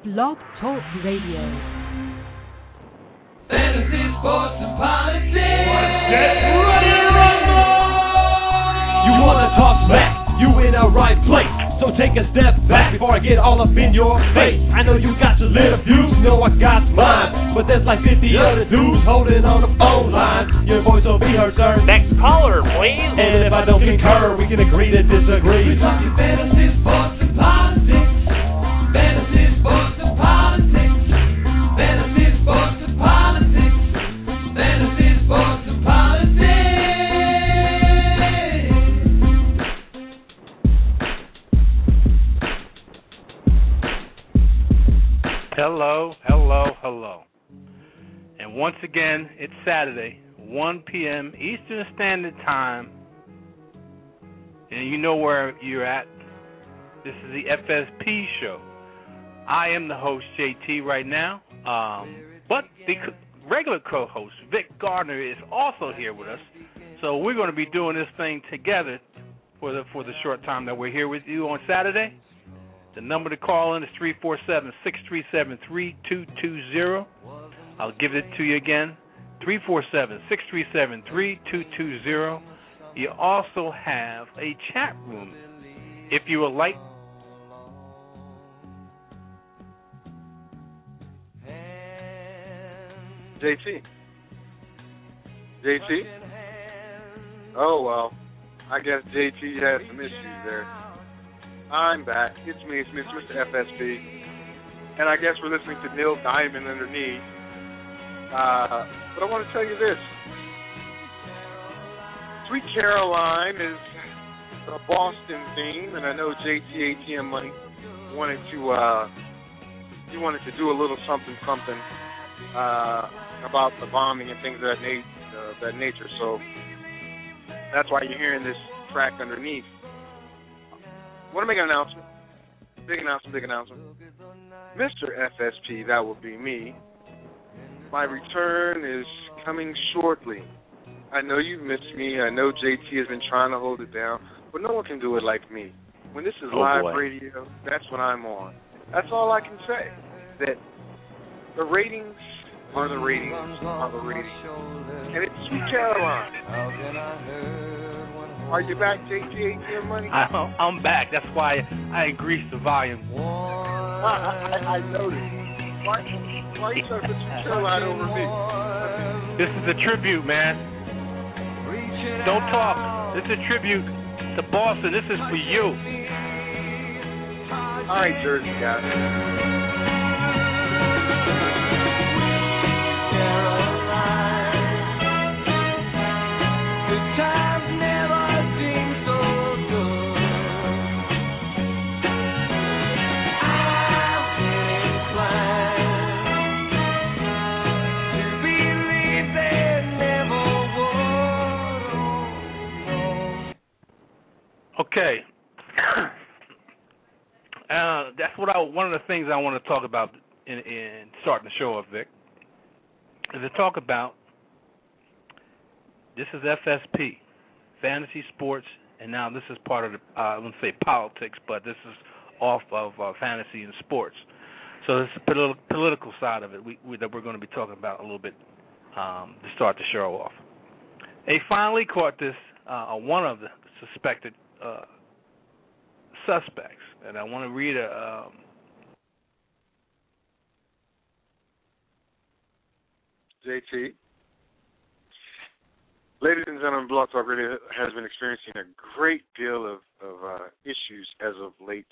Blog Talk Radio. Fantasy, sports, and politics. Get ready to rumble! You wanna talk smack? You in the right place. So take a step back before I get all up in your face. I know you got your little views, know I got mine, but there's like 50 other dudes holding on the phone line. Your voice will be heard, sir. Next caller, please. And if I don't concur, we can agree to disagree. We're talking fantasy, sports, and politics. Fantasy, sports, and politics. Fantasy, sports, and politics. Fantasy, sports, and politics. Hello, hello, hello. And once again, it's Saturday, 1 p.m. Eastern Standard Time. And you know where you're at. This is the FSP show. I am the host, JT, right now. But the regular co-host, Vic Gardner, is also here with us. So we're going to be doing this thing together for the short time that we're here with you on Saturday. The number to call in is 347-637-3220. I'll give it to you again, 347-637-3220. You also have a chat room. If you would like. JT? Oh, well, I guess JT had some issues there. I'm back. It's me, it's Mr. FSB. And I guess we're listening to Neil Diamond underneath. But I want to tell you this. Sweet Caroline is a Boston theme, and I know JT ATM Money wanted to do a little something about the bombing and things of that nature. So that's why you're hearing this track underneath. I want to make an announcement. Big announcement. Mr. FSP, that will be me. My return is coming shortly. I know you've missed me. I know JT has been trying to hold it down, but no one can do it like me. When this is live radio, that's when I'm on. That's all I can say. That the ratings are the ratings are the ratings. And it's Sweet Caroline. Are you back, JT ATM Money? I'm back. That's why I increased the volume. I noticed. Why are you trying to put Sweet Caroline over me? This is a tribute, man. Don't talk. This is a tribute to Boston. This is for you. All right, Jersey guys. Okay. That's one of the things I want to talk about in starting the show off, Vic, is to talk about, this is FSP, fantasy sports, and now this is part of the, I wouldn't say politics, but this is off of fantasy and sports. So this is the political side of it that we're going to be talking about a little bit to start the show off. They finally caught this, one of the suspected suspects, and I want to read JT. Ladies and gentlemen, Blog Talk Radio has been experiencing a great deal of issues as of late.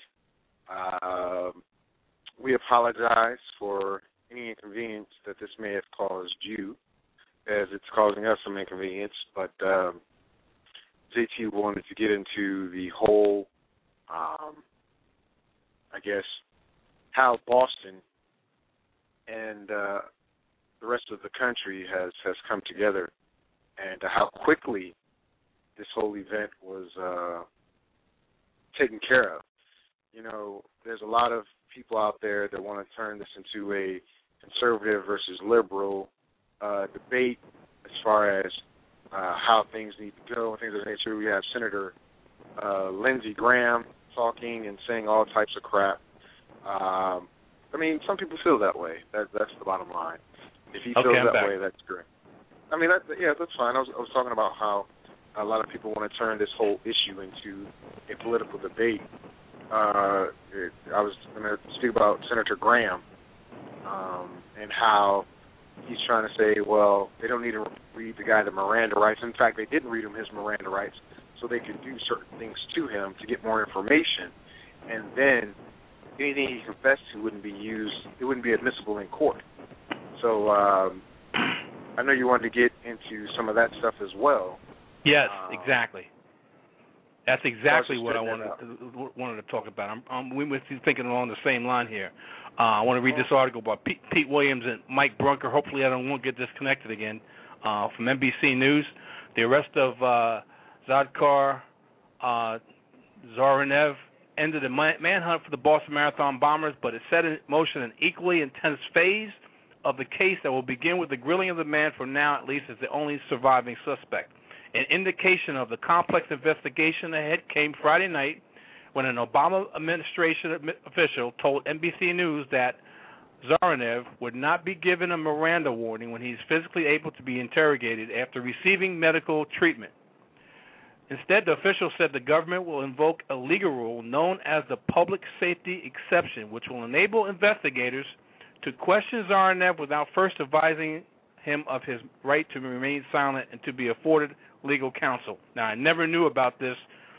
We apologize for any inconvenience that this may have caused you, as it's causing us some inconvenience, but JT wanted to get into the whole, I guess, how Boston and the rest of the country has come together, and how quickly this whole event was taken care of. You know, there's a lot of people out there that want to turn this into a conservative versus liberal debate as far as how things need to go and things of that nature. We have Senator Lindsey Graham talking and saying all types of crap. I mean, some people feel that way. That's the bottom line. If he Okay, feels I'm that back. way, that's great. I mean, that's fine. I was talking about how a lot of people want to turn this whole issue into a political debate. I was going to speak about Senator Graham and how he's trying to say, well, they don't need to read the guy the Miranda rights. In fact, they didn't read him his Miranda rights so they could do certain things to him to get more information, and then anything he confessed to wouldn't be used. It wouldn't be admissible in court. So I know you wanted to get into some of that stuff as well. Yes, exactly. That's exactly what I wanted wanted to talk about. We were thinking along the same line here. I want to read this article by Pete Williams and Mike Brunker. Hopefully I won't get disconnected again. From NBC News, the arrest of Dzhokhar Zharanev ended a manhunt for the Boston Marathon bombers, but it set in motion an equally intense phase of the case that will begin with the grilling of the man, for now at least, as the only surviving suspect. An indication of the complex investigation ahead came Friday night when an Obama administration official told NBC News that Zharanev would not be given a Miranda warning when he's physically able to be interrogated after receiving medical treatment. Instead, the official said the government will invoke a legal rule known as the public safety exception, which will enable investigators to question Zharanev without first advising him of his right to remain silent and to be afforded legal counsel. Now, I never knew about this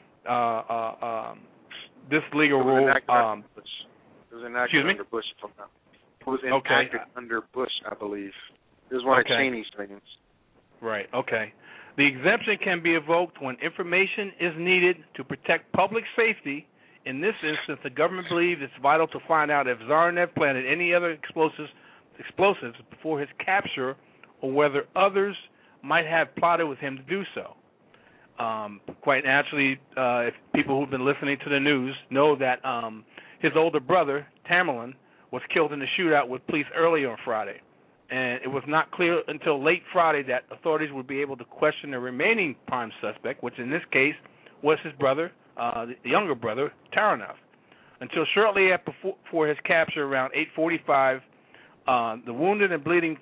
this legal rule. It was enacted under Bush. It was enacted under Bush, I believe. It was one of Cheney's things. Right, okay. The exemption can be invoked when information is needed to protect public safety. In this instance, the government believes it's vital to find out if Zharanev planted any other explosives before his capture, or whether others might have plotted with him to do so. Quite naturally, if people who've been listening to the news know that his older brother, Tamerlan, was killed in a shootout with police early on Friday. And it was not clear until late Friday that authorities would be able to question the remaining prime suspect, which in this case was his brother, the younger brother, Taranov. Until shortly before his capture around 8:45, the wounded and bleeding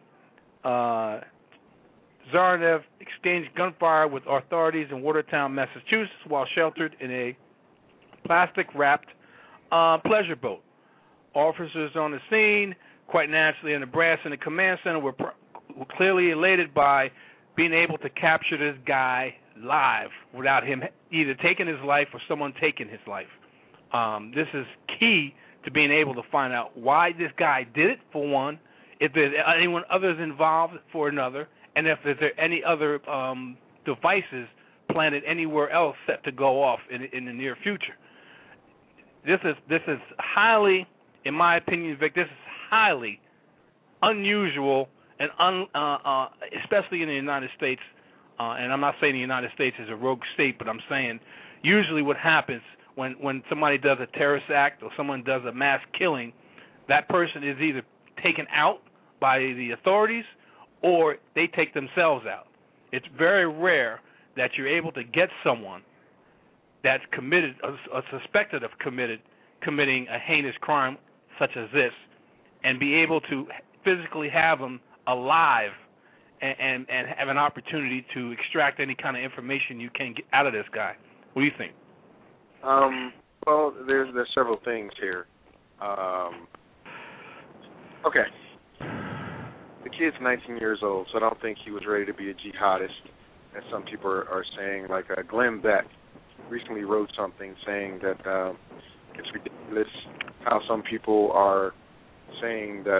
Zharanev exchanged gunfire with authorities in Watertown, Massachusetts, while sheltered in a plastic-wrapped pleasure boat. Officers on the scene, quite naturally, and the brass in the command center were clearly elated by being able to capture this guy live without him either taking his life or someone taking his life. This is key to being able to find out why this guy did it, for one, if there's anyone others involved, for another, and if there any other devices planted anywhere else set to go off in the near future. This is highly, in my opinion, Vic, this is highly unusual, and especially in the United States. And I'm not saying the United States is a rogue state, but I'm saying usually what happens when somebody does a terrorist act or someone does a mass killing, that person is either taken out by the authorities or they take themselves out. It's very rare that you're able to get someone that's committed, or suspected of committing a heinous crime such as this, and be able to physically have them alive and have an opportunity to extract any kind of information you can get out of this guy. What do you think? Well, there's several things here. Okay. The kid's 19 years old, so I don't think he was ready to be a jihadist, as some people are saying. Like Glenn Beck recently wrote something saying that it's ridiculous how some people are saying that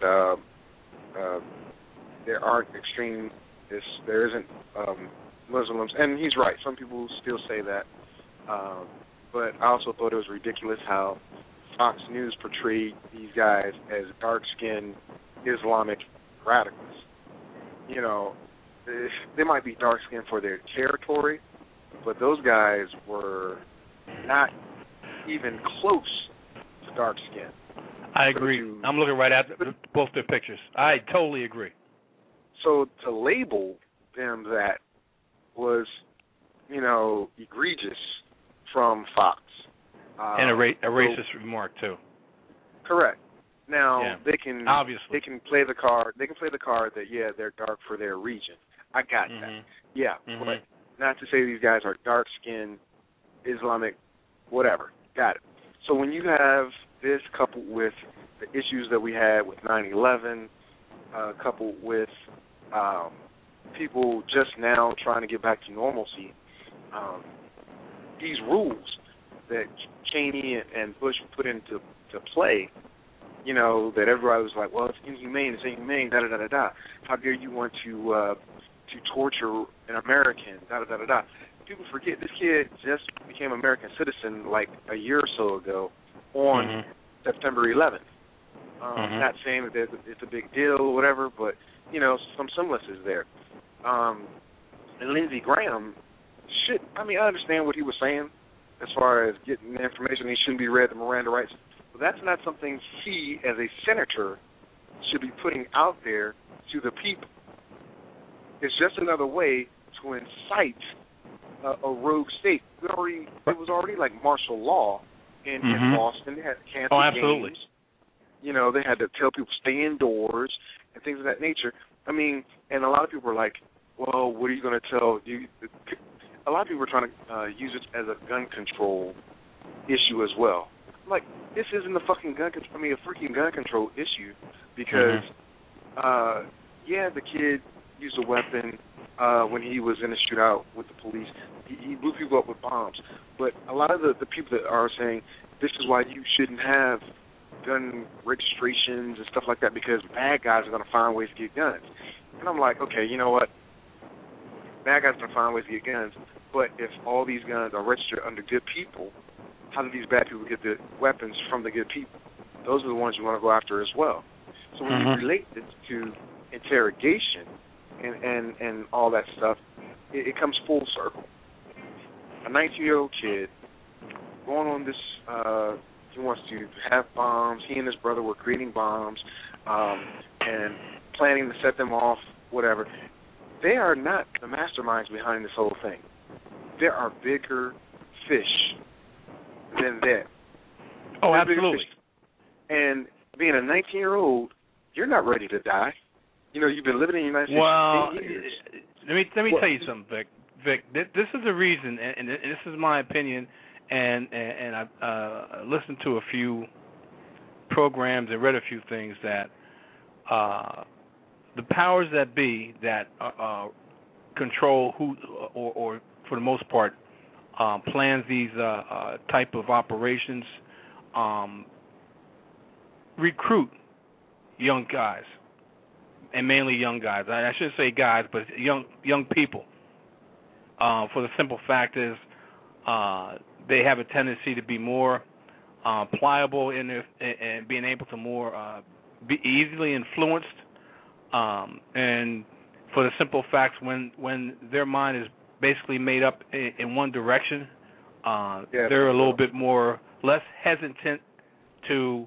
there aren't extremists, there isn't Muslims, and he's right. Some people still say that. But I also thought it was ridiculous how Fox News portrayed these guys as dark-skinned Islamic radicals. You know, they might be dark-skinned for their territory, but those guys were not even close to dark-skinned. I agree. I'm looking right at both their pictures. I totally agree. So to label them that was, egregious from Fox. And a racist remark, too. Correct. Now they can obviously play the card. They can play the card that they're dark for their region. I got that. Yeah, but not to say these guys are dark skinned, Islamic, whatever. Got it. So when you have this coupled with the issues that we had with 9/11, coupled with people just now trying to get back to normalcy, these rules that Cheney and Bush put into play, that everybody was like, well, it's inhumane, da-da-da-da-da. How dare you want to torture an American, da-da-da-da-da. People forget this kid just became an American citizen like a year or so ago on September 11th. Not saying that it's a big deal or whatever, but, some semblances there. And Lindsey Graham I understand what he was saying as far as getting the information. He shouldn't be read the Miranda rights. But that's not something he, as a senator, should be putting out there to the people. It's just another way to incite a rogue state. It was already like martial law in Boston. They had to cancel absolutely. games. They had to tell people stay indoors and things of that nature. And a lot of people were like, well, what are you going to tell you? A lot of people were trying to use it as a gun control issue as well. I'm like, this isn't a freaking gun control issue because, the kid used a weapon when he was in a shootout with the police. He blew people up with bombs. But a lot of the people that are saying this is why you shouldn't have gun registrations and stuff like that because bad guys are going to find ways to get guns. And I'm like, okay, you know what? Bad guys are going to find ways to get guns. But if all these guns are registered under good people, how do these bad people get the weapons from the good people? Those are the ones you want to go after as well. So when you relate this to interrogation and all that stuff, it comes full circle. A 19-year-old kid going on this, he wants to have bombs. He and his brother were creating bombs and planning to set them off, whatever. They are not the masterminds behind this whole thing. There are bigger fish than that. Oh, absolutely. And being a 19-year-old, you're not ready to die. You've been living in the United States for 10 years. Let me tell you something, Vic. Vic, this is the reason, and this is my opinion, and I listened to a few programs and read a few things that the powers that be that control who, or for the most part, plans these type of operations, recruit young guys, and mainly young guys. I shouldn't say guys, but young people. For the simple fact is, they have a tendency to be more pliable in and being able to more be easily influenced. And for the simple facts, when their mind is basically made up in one direction, they're a little bit less hesitant to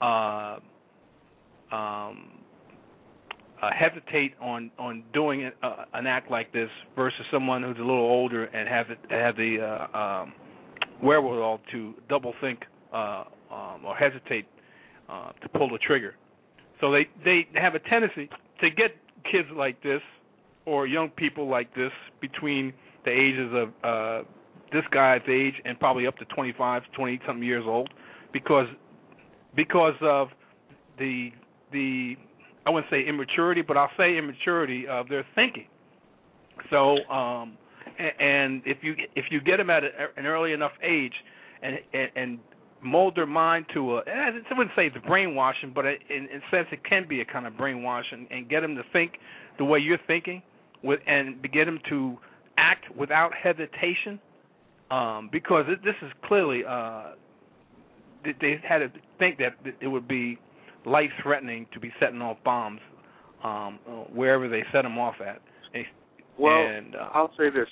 hesitate on doing an act like this versus someone who's a little older and have the wherewithal to double think or hesitate to pull the trigger. So they have a tendency to get kids like this or young people like this between the ages of this guy's age and probably up to 25, 20-something years old because of the I wouldn't say immaturity, but I'll say immaturity of their thinking. So, and if you get them at an early enough age, and mold their mind to I wouldn't say it's brainwashing, but in a sense it can be a kind of brainwashing, and get them to think the way you're thinking, and get them to act without hesitation, because this is clearly they had to think that it would be life-threatening to be setting off bombs wherever they set them off at. I'll say this,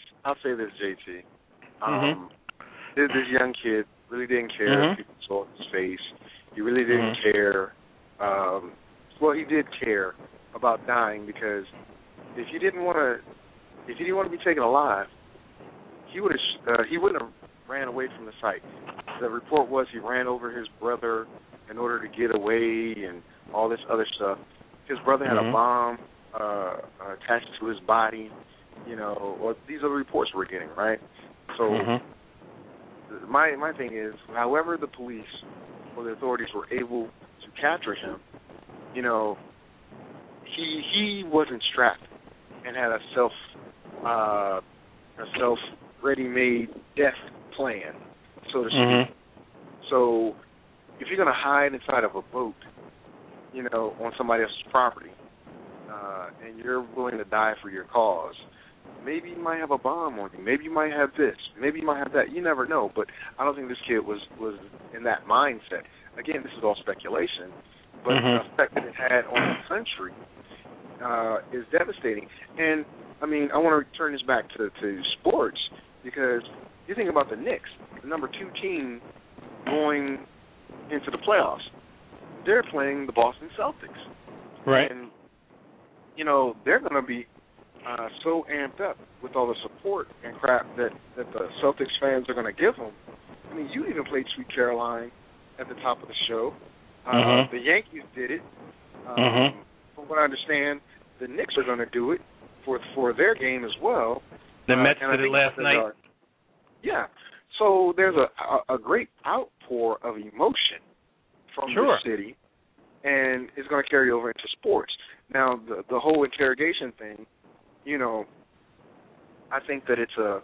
JT. This young kid really didn't care if people saw his face. He really didn't care. He did care about dying because if he didn't want to be taken alive, he wouldn't have ran away from the site. The report was he ran over his brother in order to get away and all this other stuff. His brother had a bomb attached to his body, or these are the reports we're getting, right? So my thing is, however the police or the authorities were able to capture him, he wasn't strapped and had a self ready-made death plan, so to speak. So if you're going to hide inside of a boat, on somebody else's property, and you're willing to die for your cause, maybe you might have a bomb on you. Maybe you might have this. Maybe you might have that. You never know. But I don't think this kid was in that mindset. Again, this is all speculation, but the effect that it had on the country is devastating. And, I want to turn this back to sports, because you think about the Knicks, the number 2 team going into the playoffs. They're playing the Boston Celtics. Right. And, they're going to be so amped up with all the support and crap that the Celtics fans are going to give them. You even played Sweet Caroline at the top of the show. The Yankees did it. From what I understand, the Knicks are going to do it for their game as well. The Mets did it last night. Yeah. So there's a great outpour of emotion from the city, and it's going to carry over into sports. Now, the whole interrogation thing, I think that it's a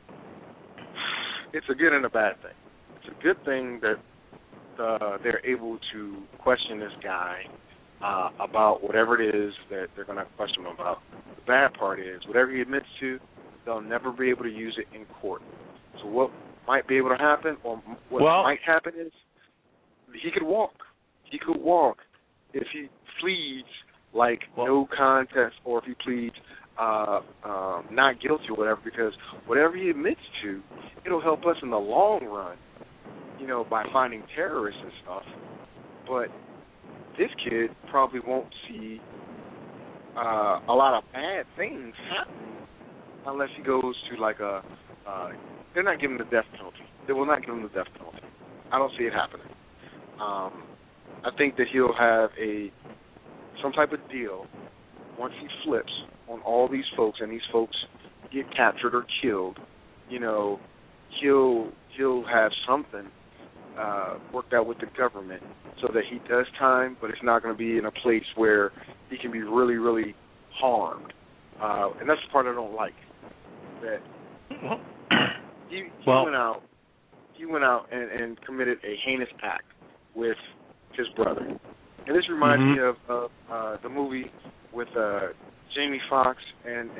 good and a bad thing. It's a good thing that they're able to question this guy about whatever it is that they're going to question him about. The bad part is, whatever he admits to, they'll never be able to use it in court. So what might be able to happen, or what might happen, is he could walk. He could walk if he pleads no contest, or if he pleads not guilty or whatever, because whatever he admits to, it'll help us in the long run, by finding terrorists and stuff. But this kid probably won't see a lot of bad things happening unless he goes to they're not giving him the death penalty. They will not give him the death penalty. I don't see it happening. I think that he'll have some type of deal once he flips on all these folks, and these folks get captured or killed. He'll have something worked out with the government so that he does time, but it's not going to be in a place where he can be really, really harmed. And that's the part I don't like. That he went out and committed a heinous act with his brother. And this reminds me of the movie with Jamie Foxx and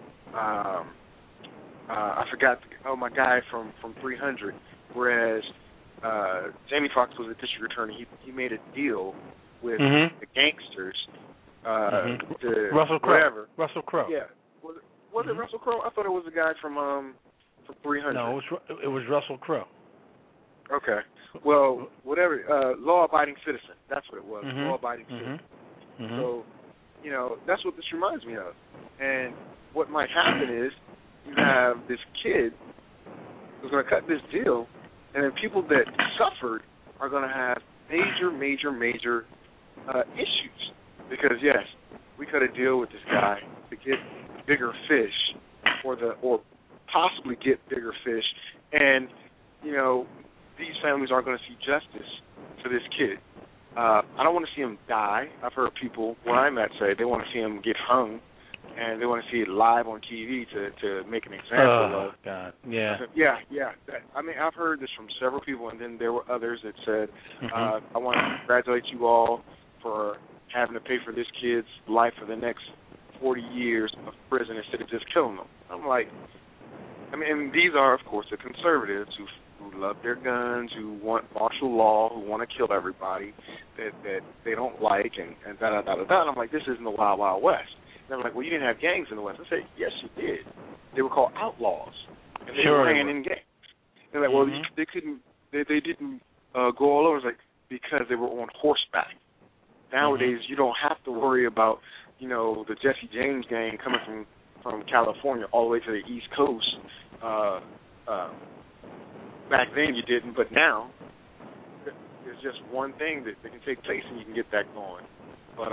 I forgot my guy from 300. Whereas Jamie Foxx was a district attorney, he made a deal with the gangsters. Russell Crowe. Russell Crowe. Yeah. Was it Russell Crowe? I thought it was the guy from 300. No, it was Russell Crowe. Okay. Well, whatever. Law-abiding citizen. That's what it was. Law-abiding citizen. So, that's what this reminds me of. And what might happen is you have this kid who's going to cut this deal, and then people that suffered are going to have major issues. Because, yes, we cut a deal with this guy to get bigger fish or possibly get bigger fish. And, these families aren't going to see justice to this kid. I don't want to see him die. I've heard people where I'm at say they want to see him get hung, and they want to see it live on TV to make an example of. Oh, God. Yeah. Yeah. I've heard this from several people, and then there were others that said, I want to congratulate you all for having to pay for this kid's life for the next 40 years of prison instead of just killing them. I'm like, and these are, of course, the conservatives who love their guns, who want martial law, who want to kill everybody that they don't like, and da-da-da-da-da. And I'm like, this isn't the Wild Wild West. And they're like, well, you didn't have gangs in the West. I say, yes, you did. They were called outlaws, and they ran in gangs. They're like, well, they didn't go all over. It's like, because they were on horseback. Nowadays, you don't have to worry about, the Jesse James gang coming from California all the way to the East Coast. Back then you didn't, but now there's It's just one thing that can take place and you can get that going. But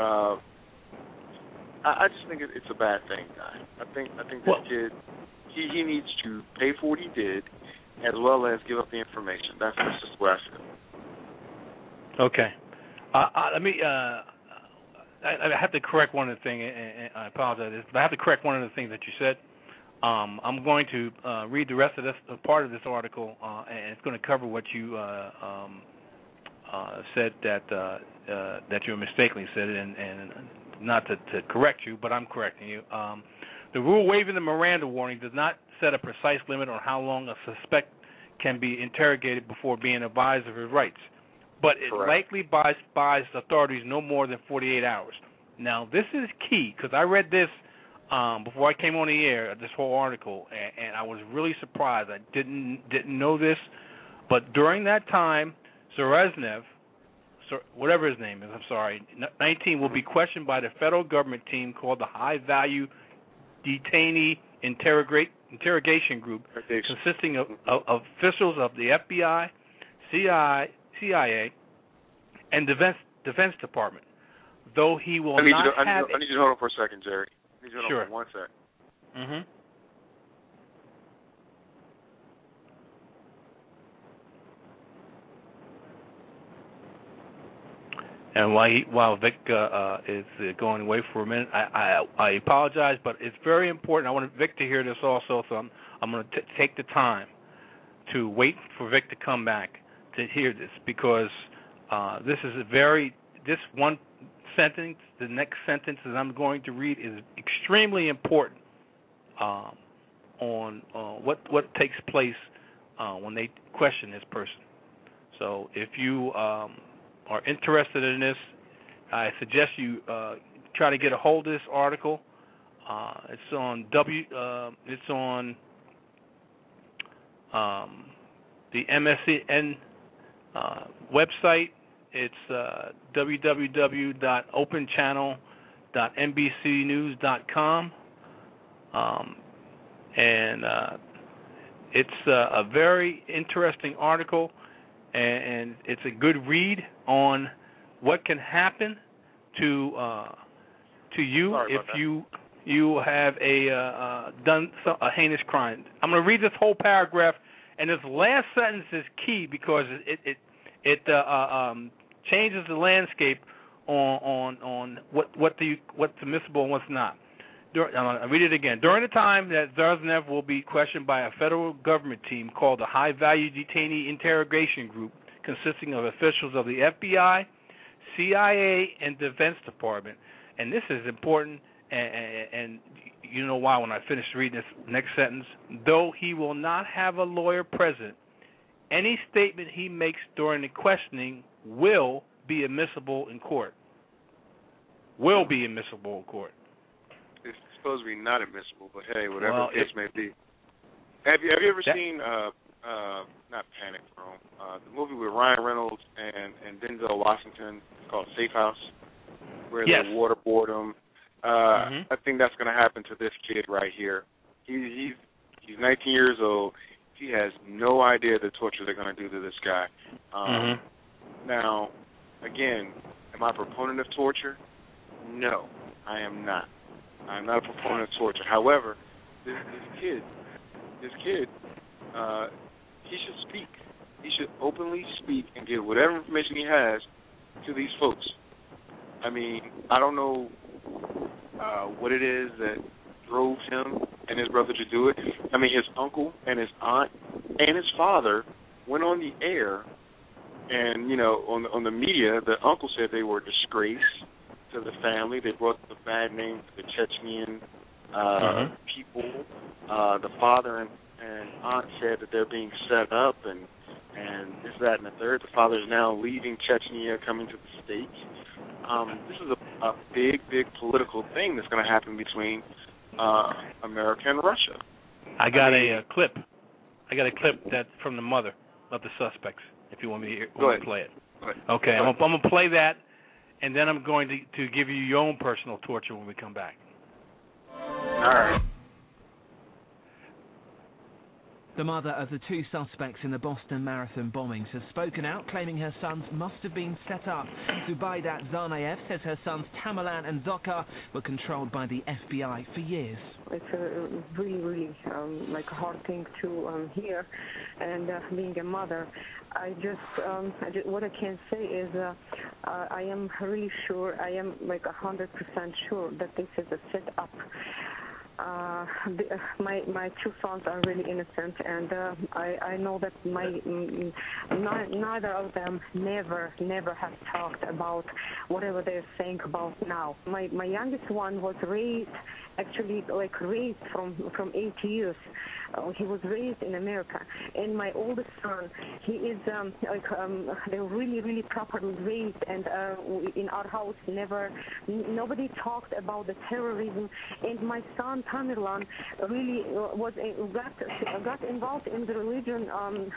I just think it's a bad thing, guy. I think this kid, he needs to pay for what he did, as well as give up the information. That's just where I feel. Okay. Let me. I have to correct one of the things, and I apologize, but I have to correct one of the things that you said. I'm going to read the rest of this part of this article, and it's going to cover what you said that you mistakenly said, and not to correct you, but I'm correcting you. The rule waiving the Miranda warning does not set a precise limit on how long a suspect can be interrogated before being advised of his rights, but it likely buys authorities no more than 48 hours. Now, this is key, because I read this before I came on the air, this whole article, and I was really surprised. I didn't know this, but during that time, Zereznev, whatever his name is, 19, will be questioned by the federal government team called the High Value Detainee Interrogation Group, consisting of officials of the FBI, CIA, and Defense Department. Though he will not have... I need you to hold on for a second, Jerry. I need you to hold on for 1 sec. Mm-hmm. And while Vic is going away for a minute, I apologize, but it's very important. I want Vic to hear this also, so I'm going to take the time to wait for Vic to come back to hear this, because this is this one sentence, the next sentence that I'm going to read is extremely important on what takes place when they question this person. So if you are interested in this, I suggest you try to get a hold of this article. It's on the MSN website. It's www.openchannel.nbcnews.com, and it's a very interesting article, and it's a good read on what can happen to you if you have done a heinous crime. I'm going to read this whole paragraph, and this last sentence is key because it changes the landscape on what's admissible and what's not. I'll read it again. During the time that Zereznev will be questioned by a federal government team called the High Value Detainee Interrogation Group, consisting of officials of the FBI, CIA, and Defense Department. And this is important, and you know why when I finish reading this next sentence. Though he will not have a lawyer present, any statement he makes during the questioning will be admissible in court. Will be admissible in court. It's supposed to be not admissible, but hey, whatever the case may be. Have you ever seen not Panic Room, the movie with Ryan Reynolds and Denzel Washington called Safe House, where they waterboard him? I think that's going to happen to this kid right here. He's 19 years old. He has no idea the torture they're going to do to this guy. Now, again, am I a proponent of torture? No, I am not. I'm not a proponent of torture. However, this kid, he should speak. He should openly speak and give whatever information he has to these folks. I mean, I don't know what it is that drove him and his brother to do it. I mean, his uncle and his aunt and his father went on the air, and on the media, the uncle said they were a disgrace to the family. They brought the bad name to the Chechnyan people. The father and aunt said that they're being set up, and this, that, and the third. The father is now leaving Chechnya, coming to the States. This is a big, big political thing that's going to happen between America and Russia. I got a clip that from the mother of the suspects. If you want me to play it. Okay, I'm going to play that, and then I'm going to give you your own personal torture when we come back. All right. The mother of the two suspects in the Boston Marathon bombings has spoken out, claiming her sons must have been set up. Zubaidat Zanayev says her sons Tamerlan and Dzhokhar were controlled by the FBI for years. It's a really like a hard thing to hear, and being a mother, what I can say is I am really sure, I am like 100% sure that this is a setup. My two sons are really innocent, and I know that neither of them never have talked about whatever they're saying about now. My youngest one was raised from 8 years. He was raised in America, and my oldest son, he is they're really properly raised, and in our house nobody talked about the terrorism. And my son Tamerlan really got involved in the religion,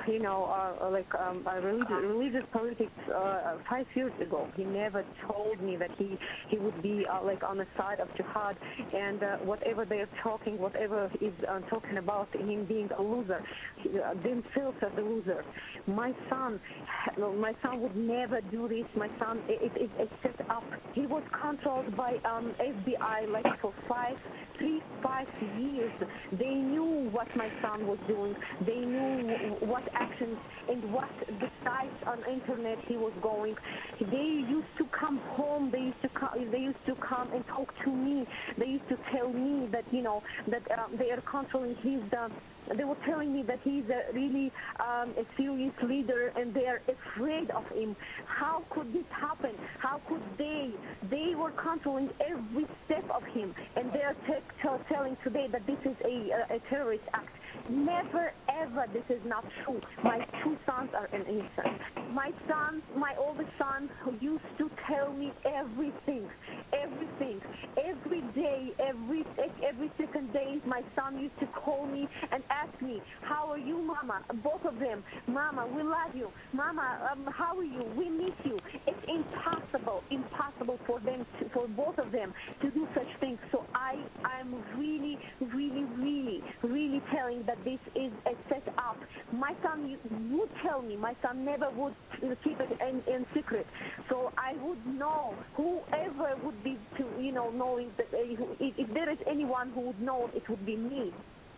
religious politics 5 years ago. He never told me that he would be on the side of jihad, and whatever they're talking, whatever is talking about him being a loser, themselves as a loser. My son would never do this. My son, it's set up. He was controlled by FBI for 5 years. They knew what my son was doing. They knew what actions and what the sites on internet he was going. They used to come home. They used to come and talk to me. They used to tell me that they are controlling his. They were telling me that he's a really a serious leader, and they are afraid of him. How could this happen? How could they? They were controlling every step of him, and they are telling today that this is a terrorist act. Never ever. This is not true. My two sons are innocent. My oldest son, who used to tell me everything. Every day, every second day, my son used to call me and ask me, "How are you, Mama?" Both of them, "Mama, we love you. Mama, how are you? We miss you." It's impossible for both of them to do such things. So I'm really telling that this is a set up. My son would tell me. My son never would keep it in secret. So I would know, whoever would be knowing that if there is anyone who would know, it would be me.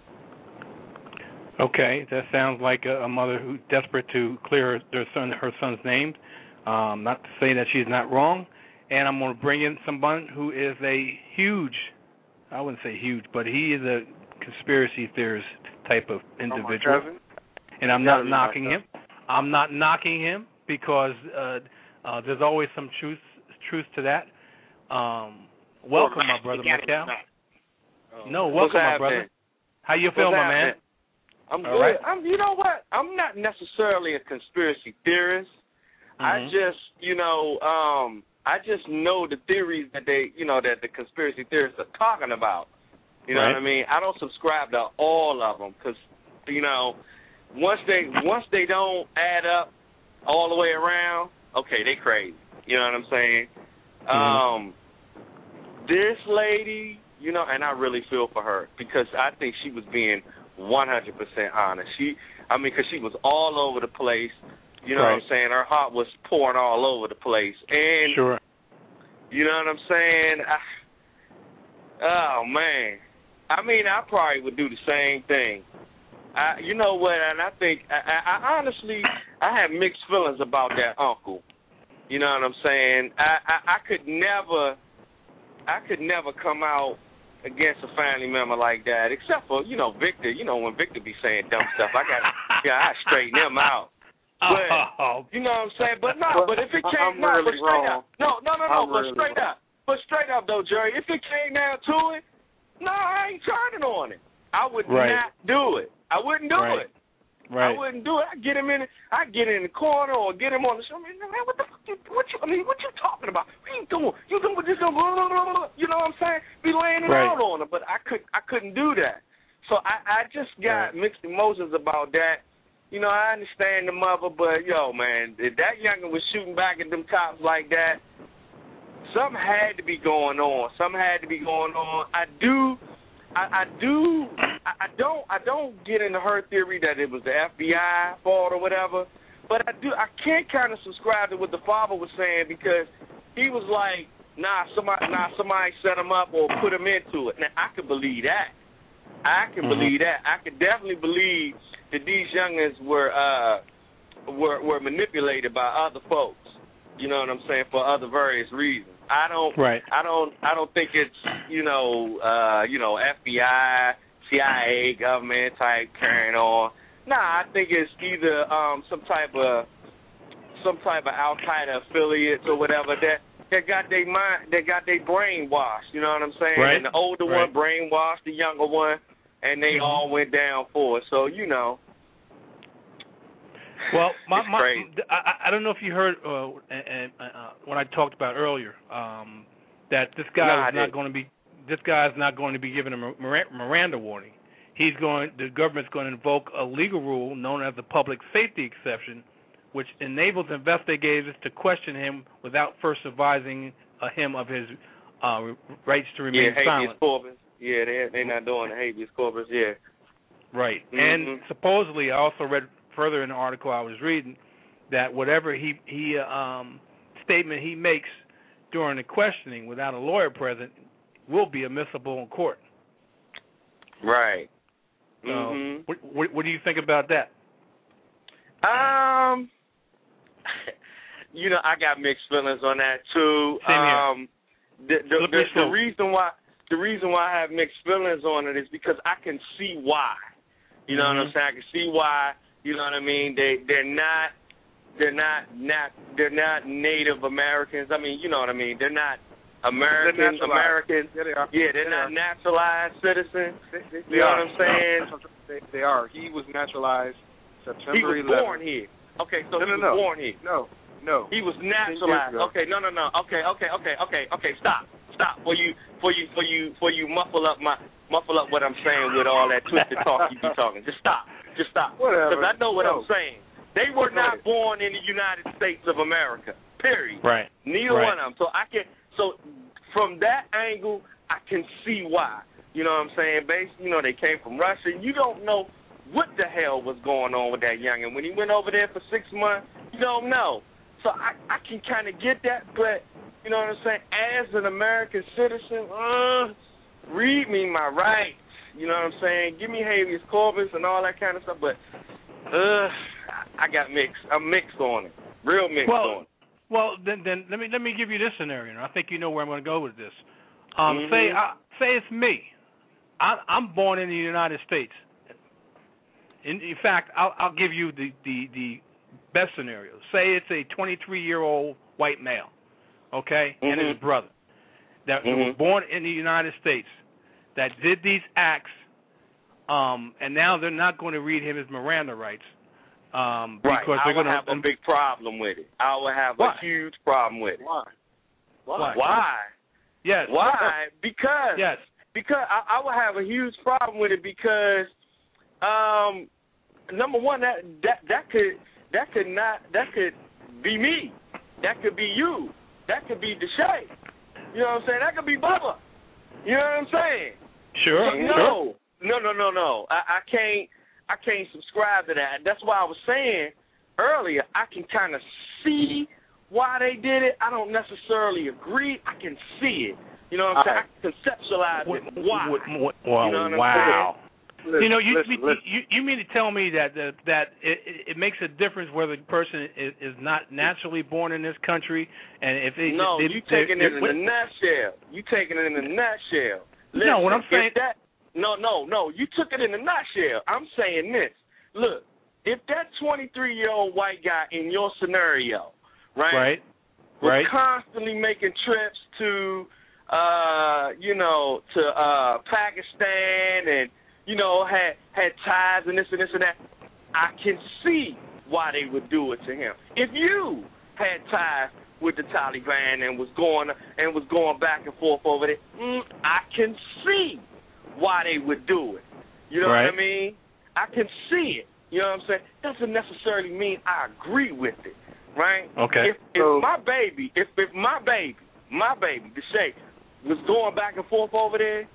Okay, that sounds like a mother who's desperate to clear her son's name. Not to say that she's not wrong. And I'm going to bring in someone who is a huge, I wouldn't say huge, but he is a conspiracy theorist type of individual. And I'm not knocking him. I'm not knocking him because there's always some truth to that. Welcome, my brother, Mikhail. No, welcome, my brother. How you feel, my man? I'm good. Right. You know what? I'm not necessarily a conspiracy theorist. I just know the theories that that the conspiracy theorists are talking about. You know what I mean? I don't subscribe to all of them because, once they don't add up all the way around, okay, they crazy. You know what I'm saying? This lady, and I really feel for her because I think she was being 100% honest. Because she was all over the place. You know what I'm saying? Her heart was pouring all over the place. And, you know what I'm saying? Oh, man. I probably would do the same thing. You know what? And I think, I honestly, I have mixed feelings about that uncle. You know what I'm saying? I could never come out against a family member like that, except for, Victor. When Victor be saying dumb stuff, I straighten him out. But, you know what I'm saying? But no, but if it came down, but straight up though, Jerry, if it came down to it, no, I ain't turning on it. I would not do it. I wouldn't do it. I wouldn't do it. I'd get in the corner or get him on the show. Man, what the fuck? What you talking about? What you doing? You doing this? You know what I'm saying? Be laying it out on him, but I couldn't do that. So I just got mixed emotions about that. I understand the mother, but man, if that youngin was shooting back at them cops like that, something had to be going on. I I don't get into her theory that it was the FBI fault or whatever, but I can't kind of subscribe to what the father was saying, because he was like, somebody set him up or put him into it. Now I can believe that. I can believe that. I can definitely believe that these youngins were manipulated by other folks. You know what I'm saying, for other various reasons. I don't think it's FBI, CIA, government type carrying on. Nah, I think it's either some type of Al Qaeda affiliates or whatever that got their mind, that got their brain washed. You know what I'm saying? Right. And the older one brainwashed the younger one, and they all went down for it. So Well, crazy. I don't know if you heard when I talked about earlier that this guy is not going to be given a Miranda warning. The government's going to invoke a legal rule known as the public safety exception, which enables investigators to question him without first advising him of his rights to remain silent. Habeas corpus. Yeah, they're not doing the habeas corpus. Yeah. Right. And supposedly, I also read further in the article I was reading that whatever statement he makes during the questioning without a lawyer present will be admissible in court. Right. What do you think about that? I got mixed feelings on that too. Same here. The reason why I have mixed feelings on it is because I can see why. You know what I'm saying? I can see why. You know what I mean? They're not Native Americans. I mean, you know what I mean? They're not Americans. Yeah, they are. Yeah, they're not naturalized citizens. You know what I'm saying? They are. He was naturalized September 11th. He was born here. Okay, so he was born here. No. He was naturalized. Okay, no. Okay. Stop. For you muffle up what I'm saying with all that twisted talk you be talking. Just stop. Whatever. Because I know what I'm saying. They were not born in the United States of America. Period. Right. Neither one of them. So from that angle, I can see why. You know what I'm saying? Basically, they came from Russia. You don't know what the hell was going on with that youngin'. When he went over there for 6 months, you don't know. So I can kind of get that, but you know what I'm saying? As an American citizen, read me my rights. You know what I'm saying? Give me habeas corpus and all that kind of stuff, but I got mixed. I'm mixed on it. Real mixed on it. Well, then let me give you this scenario. I think you know where I'm going to go with this. Say it's me. I'm born in the United States. In fact, I'll give you the best scenario. Say it's a 23-year-old white male, okay, and his brother that was born in the United States that did these acts, and now they're not going to read him his Miranda rights. Because I would have a big problem with it. I would have a huge problem with it. Why? Yes. Why? Because I would have a huge problem with it because number one, that could be me. That could be you. That could be Deshae. You know what I'm saying? That could be Bubba. You know what I'm saying? Sure. No. I can't subscribe to that. That's why I was saying earlier, I can kind of see why they did it. I don't necessarily agree. I can see it. You know what I'm saying? I can conceptualize it. Why? Wow. Listen, you mean to tell me that it makes a difference whether the person is not naturally born in this country, and if they you taking it in a nutshell. You taking it in a nutshell. Listen, no, what I'm saying. No, you took it in a nutshell. I'm saying this. Look, if that 23-year-old white guy in your scenario, was constantly making trips to Pakistan and had ties and this and that, I can see why they would do it to him. If you had ties with the Taliban and was going back and forth over it, I can see why they would do it. You know what I mean? I can see it. You know what I'm saying? Doesn't necessarily mean I agree with it, right? Okay. If my baby, Deshae, was going back and forth over there,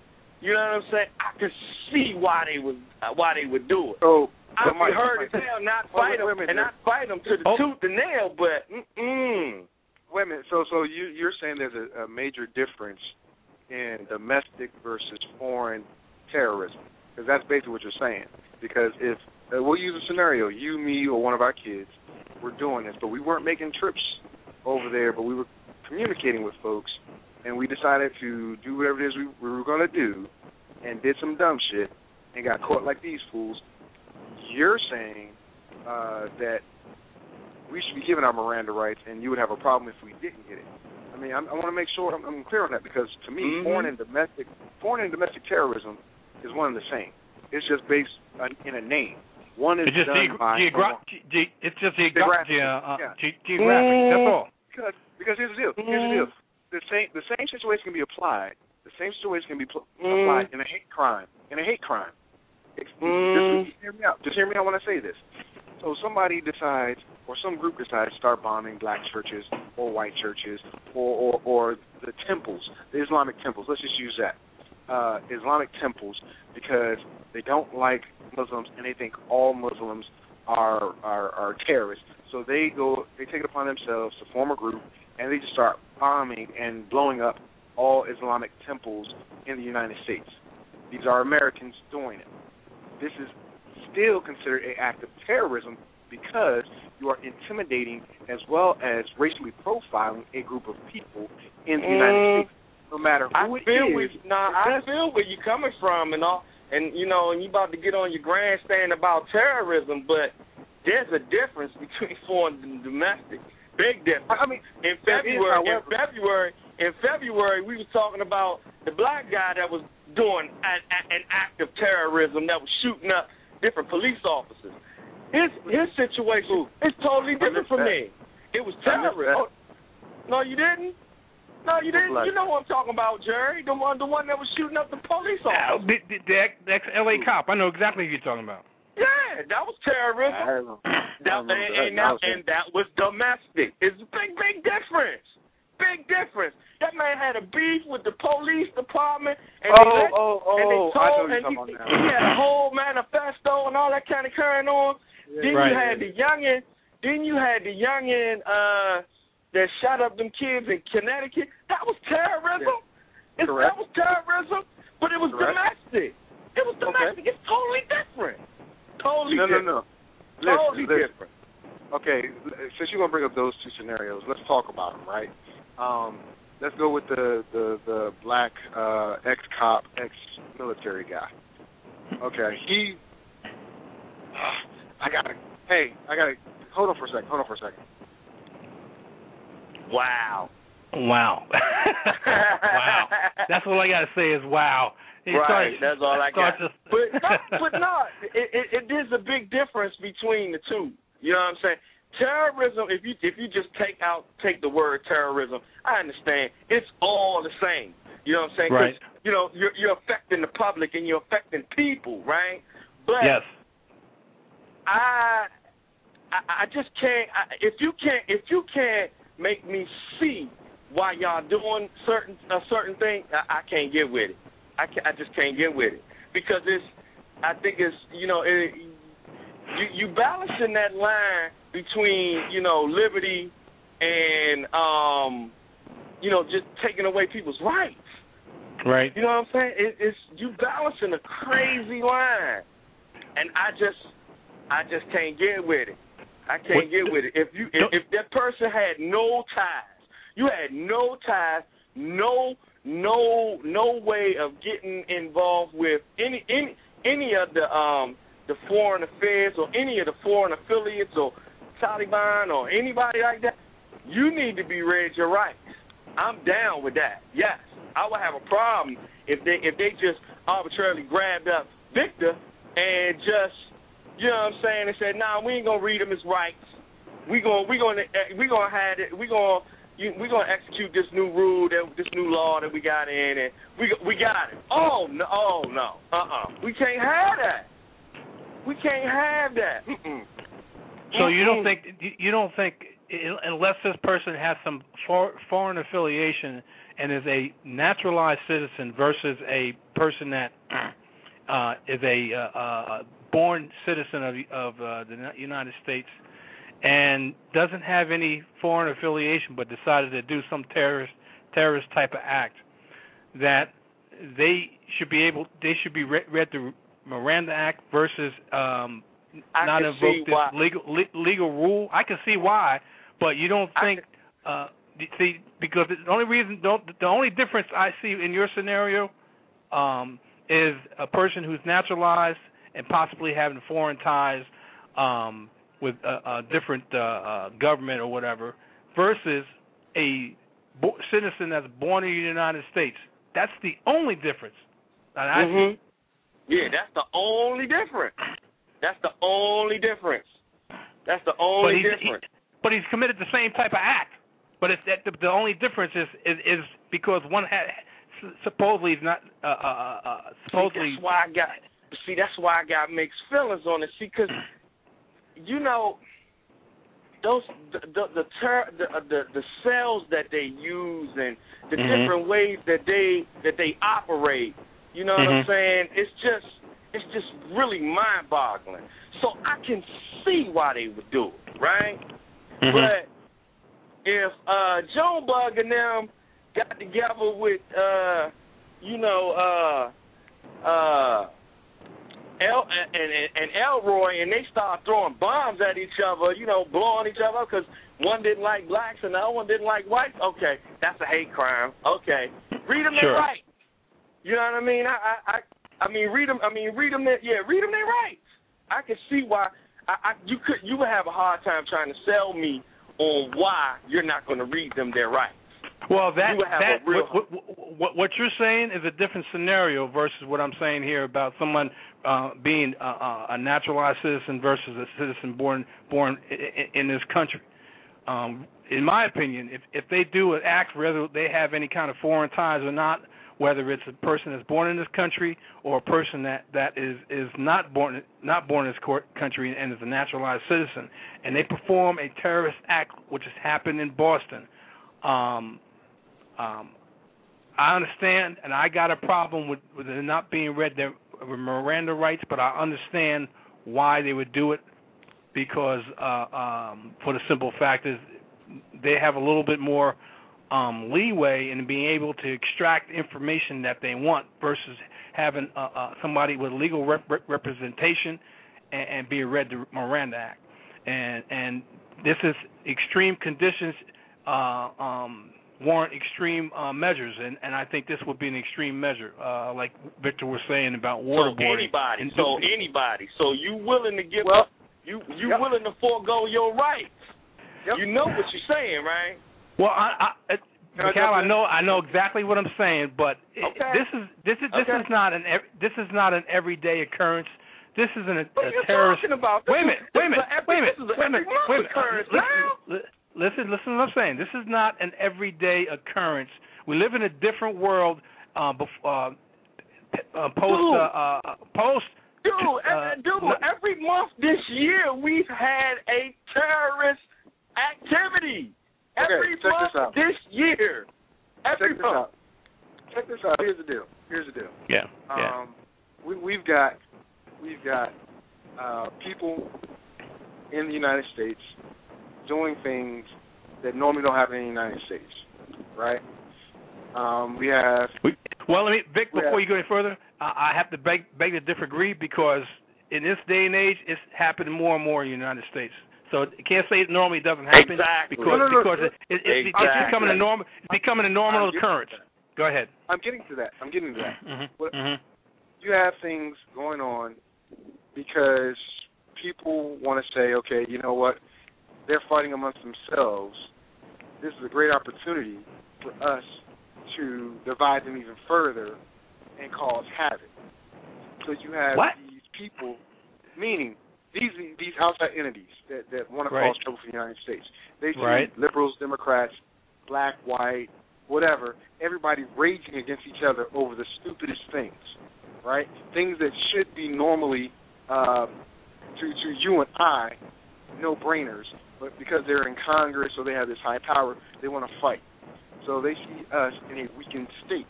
You know what I'm saying? I could see why they would do it. So I would heard as hell not fight them and not fight them to the tooth and nail, but Wait a minute. So you're saying there's a major difference in domestic versus foreign terrorism, because that's basically what you're saying. Because if we'll use a scenario, you, me, or one of our kids were doing this, but we weren't making trips over there, but we were communicating with folks, and we decided to do whatever it is we were going to do, and did some dumb shit, and got caught like these fools. You're saying that we should be given our Miranda rights, and you would have a problem if we didn't get it. I mean, I want to make sure I'm clear on that, because to me, foreign and domestic terrorism is one and the same. It's just based in a name. One is just done by it's just geographic. That's all. Because here's the deal. The same situation can be applied. The same situation can be applied in a hate crime. Just hear me out. Just hear me out when I say this. So somebody decides, or some group decides, to start bombing black churches or white churches or the temples, the Islamic temples. Let's just use that. Islamic temples, because they don't like Muslims and they think all Muslims are terrorists. So they take it upon themselves to form a group, and they just start bombing and blowing up all Islamic temples in the United States. These are Americans doing it. This is still considered an act of terrorism, because you are intimidating as well as racially profiling a group of people in the United States. No matter who it is. I feel where you're coming from and all, and you about to get on your grandstand about terrorism, but there's a difference between foreign and domestic. Big difference. I mean, in February, we were talking about the black guy that was doing an act of terrorism, that was shooting up different police officers. His situation is totally different from me. It was terrorism. No, you didn't. You know what I'm talking about, Jerry. The one that was shooting up the police officer. The ex-LA cop. I know exactly who you're talking about. Yeah, that was terrorism. And that was domestic. It's a big difference. Big difference. That man had a beef with the police department, and he had a whole manifesto and all that kind of carrying on. Yeah, then you had the youngin that shot up them kids in Connecticut. That was terrorism. Yeah. That was terrorism, but it was domestic. It was domestic. Okay. It's totally different. Totally different. No. Totally different. Okay, since you're going to bring up those two scenarios, let's talk about them, right? Let's go with the black ex-cop, ex-military guy. Okay, I gotta, hold on for a second. Wow. Wow. That's all I got to say is wow. That's all I got. But no, it is a big difference between the two. You know what I'm saying? Terrorism, if you just take the word terrorism, I understand. It's all the same. You know what I'm saying? Right. You're affecting the public and you're affecting people, right? But yes. I just can't. If you can't make me see why y'all doing a certain thing, I can't get with it. I just can't get with it, because I think it's you balancing that line between liberty and just taking away people's rights. Right. You know what I'm saying? It's you balancing a crazy line, and I just can't get with it. I can't get with it. If that person had no ties, you had no ties, no way of getting involved with any of the foreign affairs or any of the foreign affiliates or Taliban or anybody like that, you need to be read your rights. I'm down with that. Yes, I would have a problem if they just arbitrarily grabbed up Victor and just, you know what I'm saying, and said, nah, we ain't gonna read him his rights. We're gonna execute this new rule, this new law that we got in, and we got it. Oh no, we can't have that. We can't have that. So you don't think unless this person has some foreign affiliation and is a naturalized citizen versus a person that is a born citizen of the United States and doesn't have any foreign affiliation, but decided to do some terrorist type of act, that they should be read the Miranda Act versus not invoke this legal rule. I can see why, but you don't think because the only difference I see in your scenario is a person who's naturalized and possibly having foreign ties with a different government or whatever, versus a citizen that's born in the United States. That's the only difference. Yeah, that's the only difference. That's the only difference. But he's committed the same type of act. But it's the only difference is because one supposedly is not supposedly. That's why I got mixed feelings on it. See, because you know, those the cells that they use and the different ways that they operate. You know what I'm saying? It's just really mind-boggling. So I can see why they would do it, right? But if Joe Bug and them got together with Elroy, and they start throwing bombs at each other, blowing each other up because one didn't like blacks and the other one didn't like whites, okay, that's a hate crime. Okay, read them their rights. You know what I mean? I mean, read them their rights. I can see why you would have a hard time trying to sell me on why you're not going to read them their rights. Well, what you're saying is a different scenario versus what I'm saying here about someone being a naturalized citizen versus a citizen born in this country. In my opinion, if they do an act, whether they have any kind of foreign ties or not, whether it's a person that's born in this country or a person that is not born in this country and is a naturalized citizen, and they perform a terrorist act, which has happened in Boston. I understand, and I got a problem with it not being read their Miranda rights, but I understand why they would do it, because for the simple fact is they have a little bit more leeway in being able to extract information that they want versus having somebody with legal representation and being read the Miranda Act. And this is extreme conditions warrant extreme measures, and I think this would be an extreme measure, like Victor was saying about waterboarding. Anybody. So you willing to give up? You willing to forego your rights? Yep. You know what you're saying, right? Well, Cal, I know exactly what I'm saying, but this is not an everyday occurrence. This isn't a terrorist. Wait a minute. Listen to what I'm saying. This is not an everyday occurrence. We live in a different world. Every month this year we've had a terrorist activity. Every month this year. Every month. Check this out. Here's the deal. Yeah. We've got people in the United States doing things that normally don't happen in the United States, right? We have. Vic, before you go any further, I have to beg to disagree, because in this day and age, it's happening more and more in the United States. So you can't say it normally doesn't happen. Exactly. Because it's becoming a normal. It's becoming a normal occurrence. Go ahead. I'm getting to that. You have things going on because people want to say, okay, you know what? They're fighting amongst themselves. This is a great opportunity for us to divide them even further and cause havoc. So you have these people, meaning these outside entities that want to cause trouble for the United States. They see liberals, Democrats, black, white, whatever, everybody raging against each other over the stupidest things, right? Things that should be normally, to you and I, no-brainers, but because they're in Congress or they have this high power, they want to fight. So they see us in a weakened state.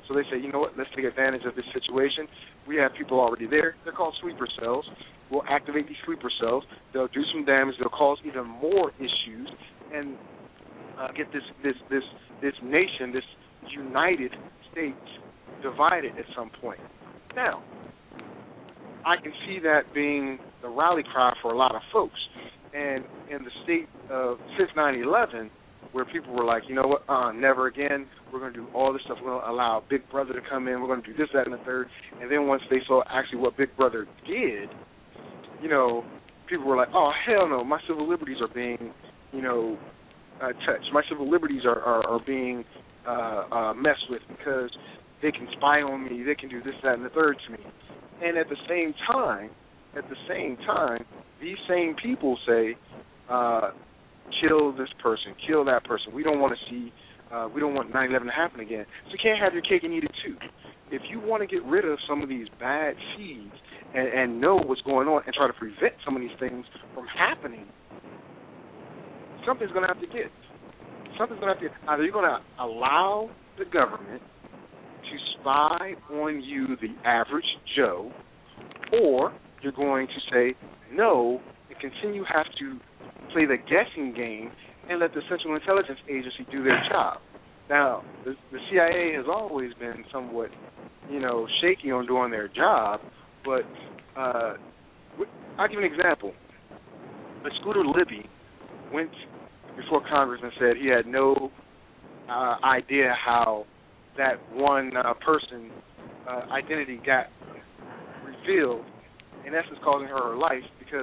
So they say, you know what, let's take advantage of this situation. We have people already there. They're called sleeper cells. We'll activate these sleeper cells. They'll do some damage. They'll cause even more issues and get this nation, this United States, divided at some point. Now, I can see that being the rally cry for a lot of folks. And in the state of since 9/11, where people were like, you know what, never again. We're going to do all this stuff. We're going to allow Big Brother to come in. We're going to do this, that, and the third. And then once they saw actually what Big Brother did, you know, people were like, oh, hell no, my civil liberties are being, you know, touched. My civil liberties are being messed with because they can spy on me. They can do this, that, and the third to me. And at the same time, these same people say, kill this person, kill that person. We don't want to see, we don't want 9/11 to happen again. So you can't have your cake and eat it too. If you want to get rid of some of these bad seeds and know what's going on and try to prevent some of these things from happening, something's going to have to give. Either you're going to allow the government to spy on you, the average Joe, or you're going to say no and continue have to play the guessing game and let the Central Intelligence Agency do their job. Now, the CIA has always been somewhat, you know, shaky on doing their job, but I'll give you an example. Scooter Libby went before Congress and said he had no idea how that one person identity got revealed, in essence causing her life because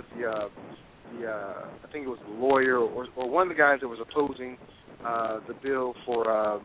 I think it was the lawyer or one of the guys that was opposing the bill for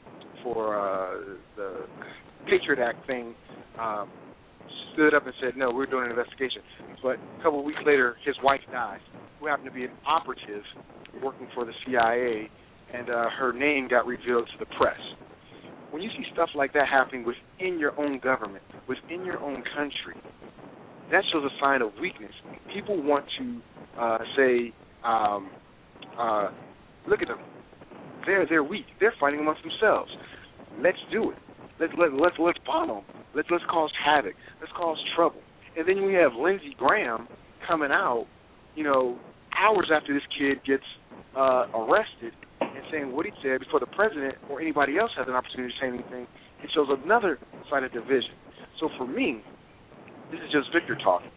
the Patriot Act thing stood up and said, no, we're doing an investigation. But a couple of weeks later, his wife dies, who happened to be an operative working for the CIA, and her name got revealed to the press. When you see stuff like that happening within your own government, within your own country, that shows a sign of weakness. People want to say, look at them. They're weak. They're fighting amongst themselves. Let's do it. Let's bomb them. Let's cause havoc. Let's cause trouble. And then we have Lindsey Graham coming out, you know, hours after this kid gets arrested and saying what he said before the president or anybody else has an opportunity to say anything. It shows another side of division. So for me, this is just Victor talking.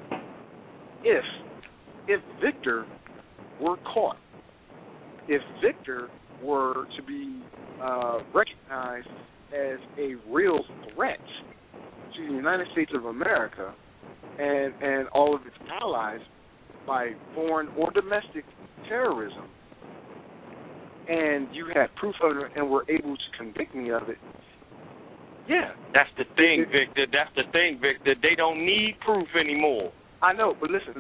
If Victor were caught, if Victor were to be recognized as a real threat to the United States of America and all of its allies by foreign or domestic terrorism, and you had proof of it and were able to convict me of it, yeah. That's the thing, Victor. They don't need proof anymore. I know, but listen.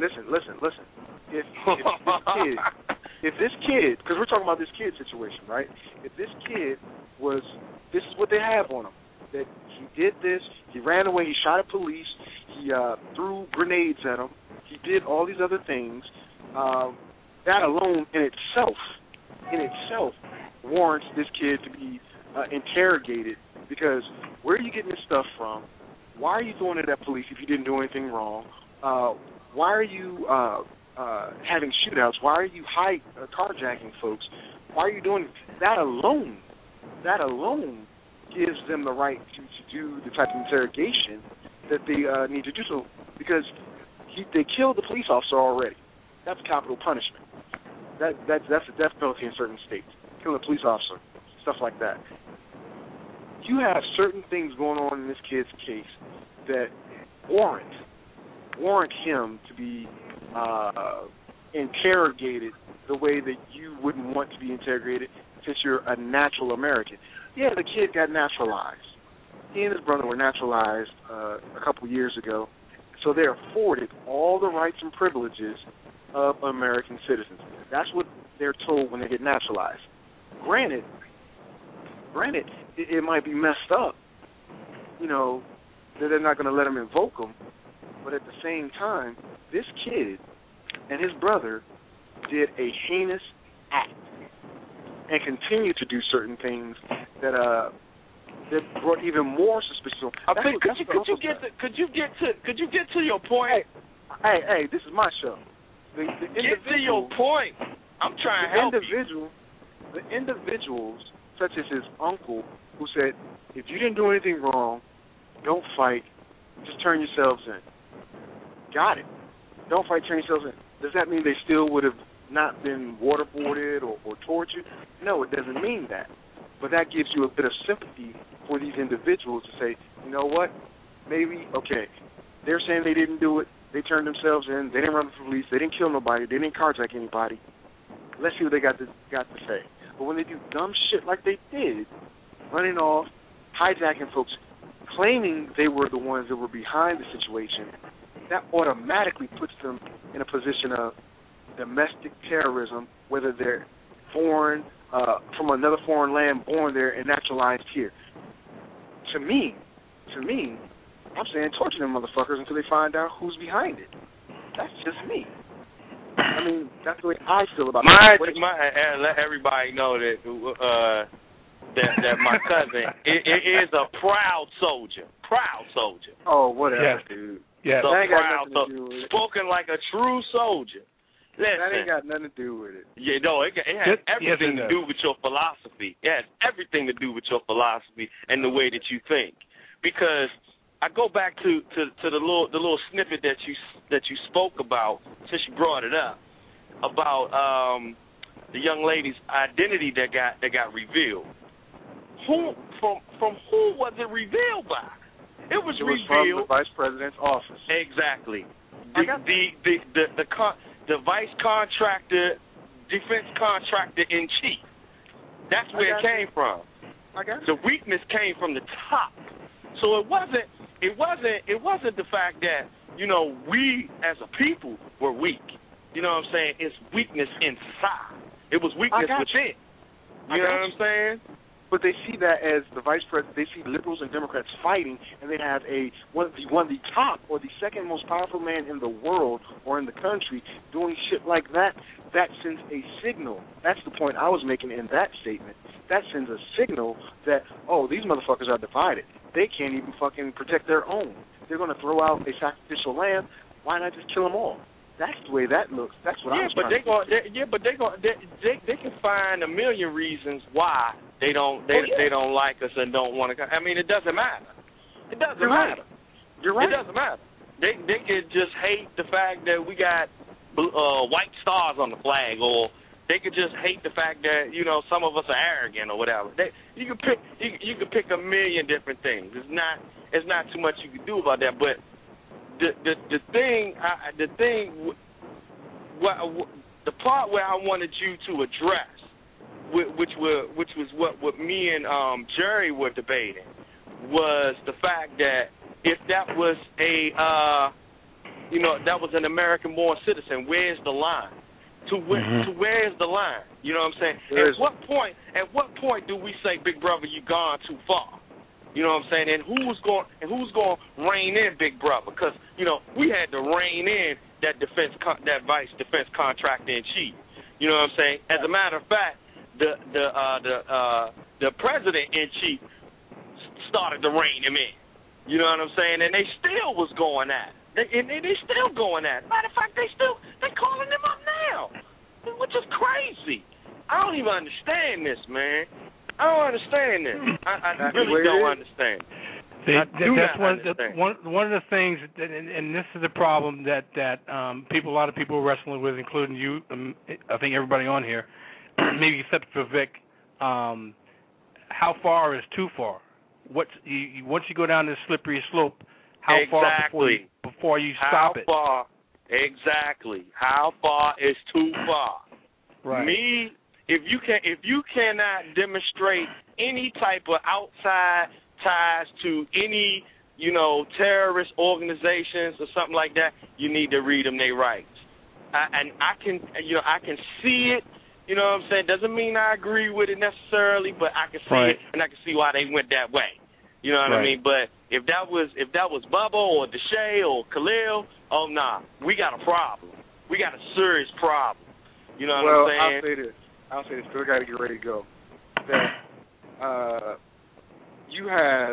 If this kid, because we're talking about this kid situation, right? If this kid this is what they have on him, that he did this, he ran away, he shot at police, he threw grenades at him, he did all these other things, that alone in itself warrants this kid to be interrogated, because where are you getting this stuff from? Why are you throwing it at police if you didn't do anything wrong? Why are you having shootouts? Why are you carjacking folks? Why are you doing that alone? That alone gives them the right to do the type of interrogation that they need to do so, because they killed the police officer already. That's capital punishment. That's a death penalty in certain states. Killing a police officer, stuff like that. You have certain things going on in this kid's case that warrant him to be interrogated the way that you wouldn't want to be interrogated since you're a natural American. Yeah, the kid got naturalized. He and his brother were naturalized a couple years ago, so they're afforded all the rights and privileges of American citizens. That's what they're told when they get naturalized. Granted, it might be messed up, you know, that they're not going to let them invoke them, but at the same time, this kid and his brother did a heinous act and continue to do certain things that that brought even more suspicion. Could you get to your point? Hey, this is my show. Get to your point. I'm trying to help you. The individuals, such as his uncle, who said, if you didn't do anything wrong, don't fight, just turn yourselves in. Got it. Don't fight, turn yourselves in. Does that mean they still would have not been waterboarded or tortured? No, it doesn't mean that. But that gives you a bit of sympathy for these individuals to say, you know what, maybe, okay, they're saying they didn't do it, they turned themselves in, they didn't run for police, they didn't kill nobody, they didn't carjack anybody. Let's see what they got to say. But when they do dumb shit like they did, running off, hijacking folks, claiming they were the ones that were behind the situation, that automatically puts them in a position of domestic terrorism, whether they're foreign, from another foreign land, born there and naturalized here. To me, I'm saying torture them motherfuckers until they find out who's behind it. That's just me. I mean, that's the way I feel about it. Let everybody know that that my cousin is a proud soldier. Oh, whatever, dude. Yeah, that ain't got nothing to do with it. Spoken like a true soldier. Listen, that ain't got nothing to do with it. Yeah, no, it has everything to do with your philosophy. It has everything to do with your philosophy and the way that you think. Because I go back to the little snippet that you spoke about, since you brought it up, about the young lady's identity that got revealed. From who was it revealed by? It was revealed from the vice president's office. Exactly. The vice contractor, defense contractor in chief. That's where it came from. The weakness came from the top. So it wasn't the fact that, you know, we as a people were weak. You know what I'm saying? It's weakness inside. It was weakness within. You know what I'm saying? But they see that as the vice president. They see liberals and Democrats fighting, and they have one of the top or the second most powerful man in the world or in the country doing shit like that. That sends a signal. That's the point I was making in that statement. That sends a signal that, oh, these motherfuckers are divided. They can't even fucking protect their own. They're going to throw out a sacrificial lamb. Why not just kill them all? That's the way that looks. That's what I was trying to say. They can find a million reasons why they don't like us and don't want to. I mean, it doesn't matter. It doesn't matter. You're right. It doesn't matter. They could just hate the fact that we got white stars on the flag, or they could just hate the fact that, you know, some of us are arrogant or whatever. You could pick a million different things. It's not too much you can do about that. But the part where I wanted you to address, which was what me and Jerry were debating, was the fact that if that was that was an American-born citizen, where's the line? To where's the line? You know what I'm saying? At what point do we say, Big Brother, you gone too far? You know what I'm saying? And who's going to rein in Big Brother? Because, you know, we had to rein in that vice defense contractor in chief. You know what I'm saying? As a matter of fact, the president in chief started to rein him in. You know what I'm saying? And they still was going at it. They still going at it. Matter of fact, they calling him up now, which is crazy. I don't even understand this, man. I don't understand this. I really don't understand. That's one of the things, and this is a problem that a lot of people are wrestling with, including you. I think everybody on here, maybe except for Vic. How far is too far? Once you go down this slippery slope, how far before you stop it? How far? Exactly. How far is too far? Right. Me, if you cannot demonstrate any type of outside ties to any, you know, terrorist organizations or something like that, you need to read them their rights. And I can see it. You know what I'm saying? Doesn't mean I agree with it necessarily, but I can see it, and I can see why they went that way. You know what I mean? But if that was Bubba or Deshae or Khalil, oh nah, we got a problem. We got a serious problem. You know what I'm saying? I'll say this. Still got to get ready to go. That you have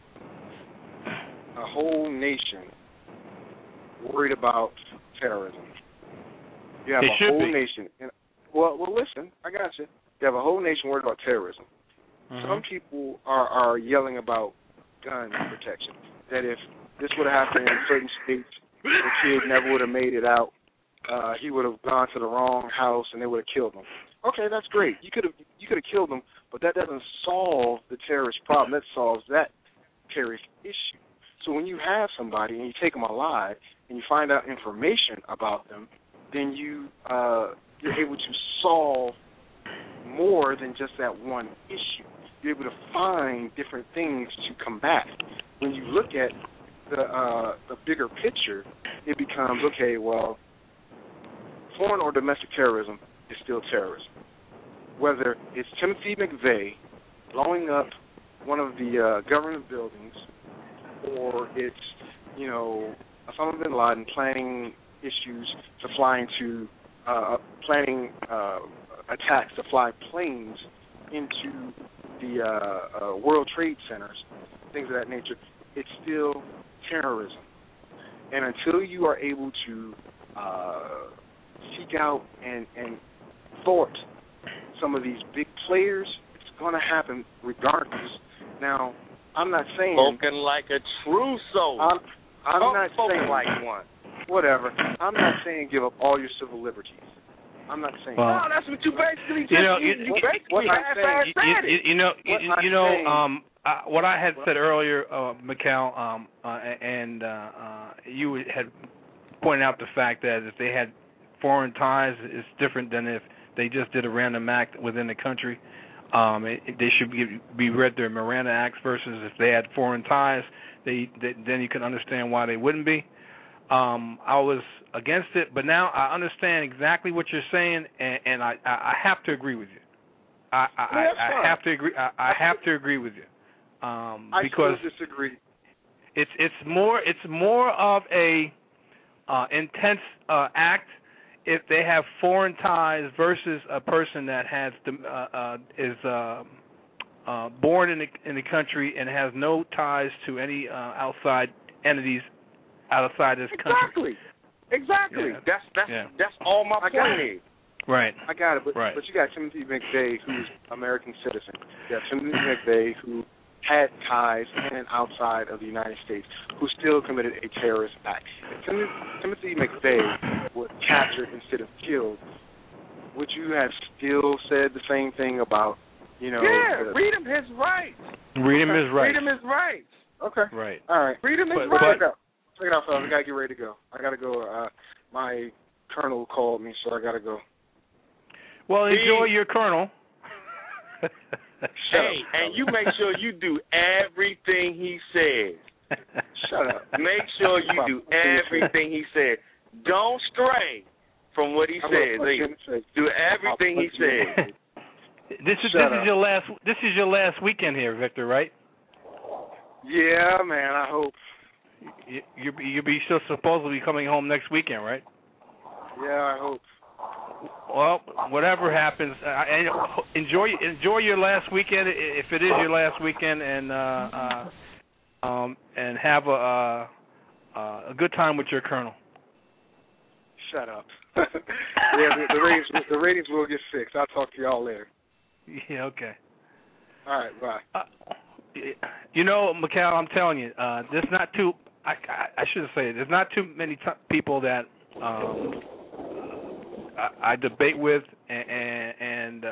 a whole nation worried about terrorism. You have It a should whole be. nation. Well, listen, I got you. You have a whole nation worried about terrorism. Some people are yelling about gun protection. That if this would have happened in certain states, the kid never would have made it out. He would have gone to the wrong house and they would have killed him. Okay, that's great. You could have killed him, but that doesn't solve the terrorist problem. That solves that terrorist issue. So when you have somebody and you take them alive and you find out information about them, then you're able to solve more than just that one issue. You're able to find different things to combat. When you look at the bigger picture, it becomes, okay, well, foreign or domestic terrorism is still terrorism. Whether it's Timothy McVeigh blowing up one of the government buildings, or it's, Osama bin Laden planning issues to planning attacks to fly planes into the World Trade Centers, things of that nature, it's still terrorism. And until you are able to seek out and thwart some of these big players, it's going to happen regardless. Now, I'm not saying... Spoken like a true soul. I'm not spoken saying... like one. Whatever. I'm not saying give up all your civil liberties. I'm not saying well, no, that's what you basically just you basically said it. What I had said earlier, Mikal, and you had pointed out the fact that if they had foreign ties, it's different than if they just did a random act within the country. They should be read their Miranda Acts versus if they had foreign ties, then you can understand why they wouldn't be. I was against it, but now I understand exactly what you're saying, and I have to agree with you. I have to agree. I have to agree with you because I still disagree. It's more of a intense act if they have foreign ties versus a person that has is born in the country and has no ties to any outside entities outside this country. Exactly. Yeah. That's all my point is. Right. I got it, but right. But you got Timothy McVeigh, who's American citizen. You got Timothy McVeigh, who had ties in and outside of the United States, who still committed a terrorist act. If Timothy McVeigh was captured instead of killed, would you have still said the same thing about, read him his rights. Read him his rights. Read him his rights. Okay. Right. All right. Read him his rights. Check it out, fellas. I got to get ready to go. I got to go. My colonel called me, so I got to go. Well, enjoy your colonel. Hey, and you make sure you do everything he says. Shut up. Make sure you do everything he said. Don't stray from what he says. Do everything he says. This is your last weekend here, Victor, right? Yeah, man. I hope. You'll be still supposed to be coming home next weekend, right? Yeah, I hope. Well, whatever happens, enjoy your last weekend if it is your last weekend, and have a good time with your colonel. Shut up. Yeah, the ratings will get fixed. I'll talk to y'all later. Yeah, okay. All right, bye. Mikal, I'm telling you, there's not too. I should say there's not too many people that I debate with, and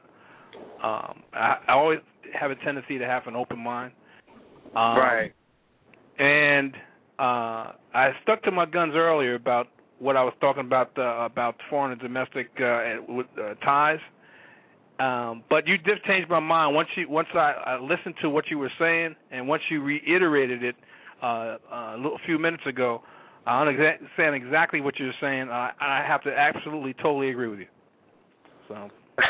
I always have a tendency to have an open mind. Right. And I stuck to my guns earlier about what I was talking about foreign and domestic ties. But you did change my mind once I listened to what you were saying, and once you reiterated it a few minutes ago. I understand exactly what you're saying. I have to absolutely, totally agree with you. So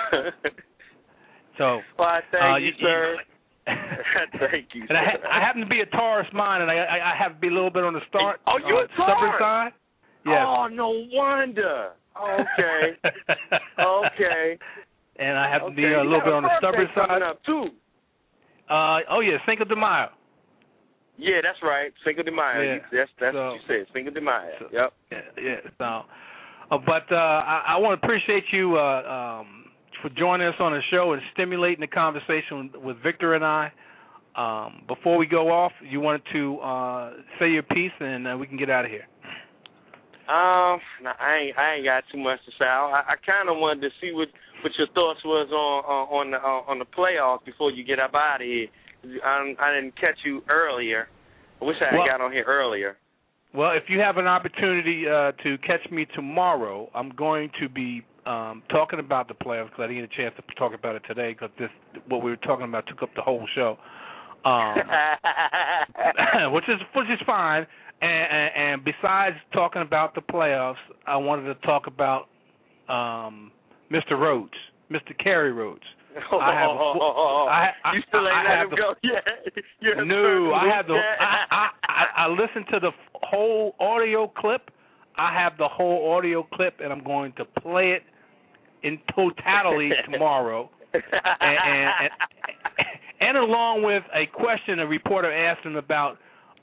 well, I thank you, sir. Thank you. And I happen to be a Taurus mind, and I have to be a little bit on the start. Oh, you a stubborn side? Yes. Oh, no wonder. Okay. Okay. And I have to be a little bit on the stubborn side. Up too. Cinco de Mayo. Yeah, that's right. Cinco de Mayo. Yeah. That's what you said. Cinco de Mayo. Yep. Yeah. So, but I want to appreciate you for joining us on the show and stimulating the conversation with Victor and I. Before we go off, you wanted to say your piece, and we can get out of here. No, I ain't got too much to say. I kind of wanted to see what your thoughts was on the playoffs before you get up out of here. I didn't catch you earlier. I wish I had got on here earlier. Well, if you have an opportunity to catch me tomorrow, I'm going to be talking about the playoffs because I didn't get a chance to talk about it today because what we were talking about took up the whole show, which is fine. And besides talking about the playoffs, I wanted to talk about Mr. Rhodes, Mr. Kerry Rhodes. You still ain't let him go yet? No, I listened to the whole audio clip. I have the whole audio clip, and I'm going to play it in totality tomorrow. And along with a question a reporter asked him about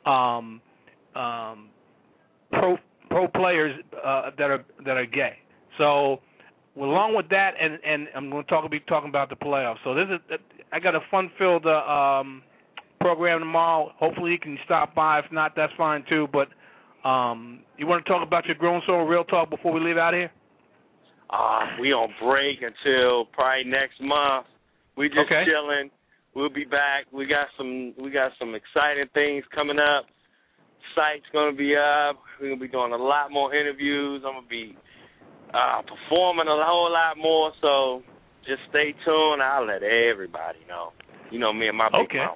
pro players that are gay. So, along with that, and I'm going to be talking about the playoffs. So I got a fun-filled program tomorrow. Hopefully you can stop by. If not, that's fine too. But you want to talk about your Grown Soul Real Talk before we leave out here? We on break until probably next month. We just chilling. We'll be back. We got some exciting things coming up. Site's gonna be up. We're gonna be doing a lot more interviews. I'm gonna be performing a whole lot more. So just stay tuned. I'll let everybody know. You know me and my big mouth.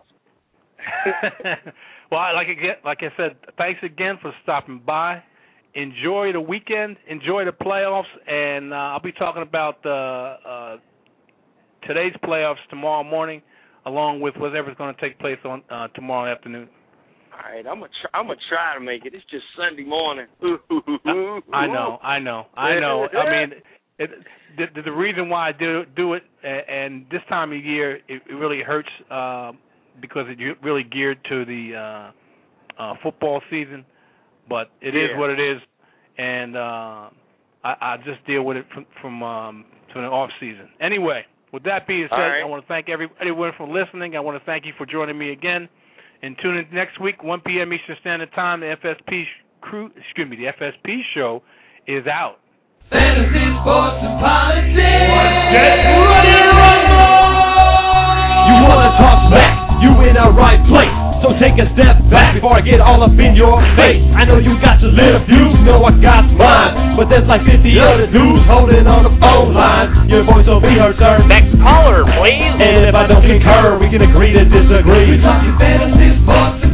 Well, like I said, thanks again for stopping by. Enjoy the weekend. Enjoy the playoffs, and I'll be talking about today's playoffs tomorrow morning, along with whatever's going to take place on tomorrow afternoon. All right, I'm gonna try to make it. It's just Sunday morning. I know. I mean, the reason why I do it, and this time of year, it really hurts because it's really geared to the football season. But it is what it is, and I just deal with it from an off season. Anyway, with that being said, I want to thank everyone for listening. I want to thank you for joining me again. And tune in next week, 1 p.m. Eastern Standard Time. The FSP show is out. Fantasy, sports, and politics. Get ready to rumble! You want to talk back? You in the right place. So take a step back before I get all up in your face. I know you got your little views, know I got mine, but there's like 50 other dudes holding on the phone line. Your voice will be heard, sir. Next caller, please. And if I don't concur, we can agree to disagree. We're talking fantasy, sports,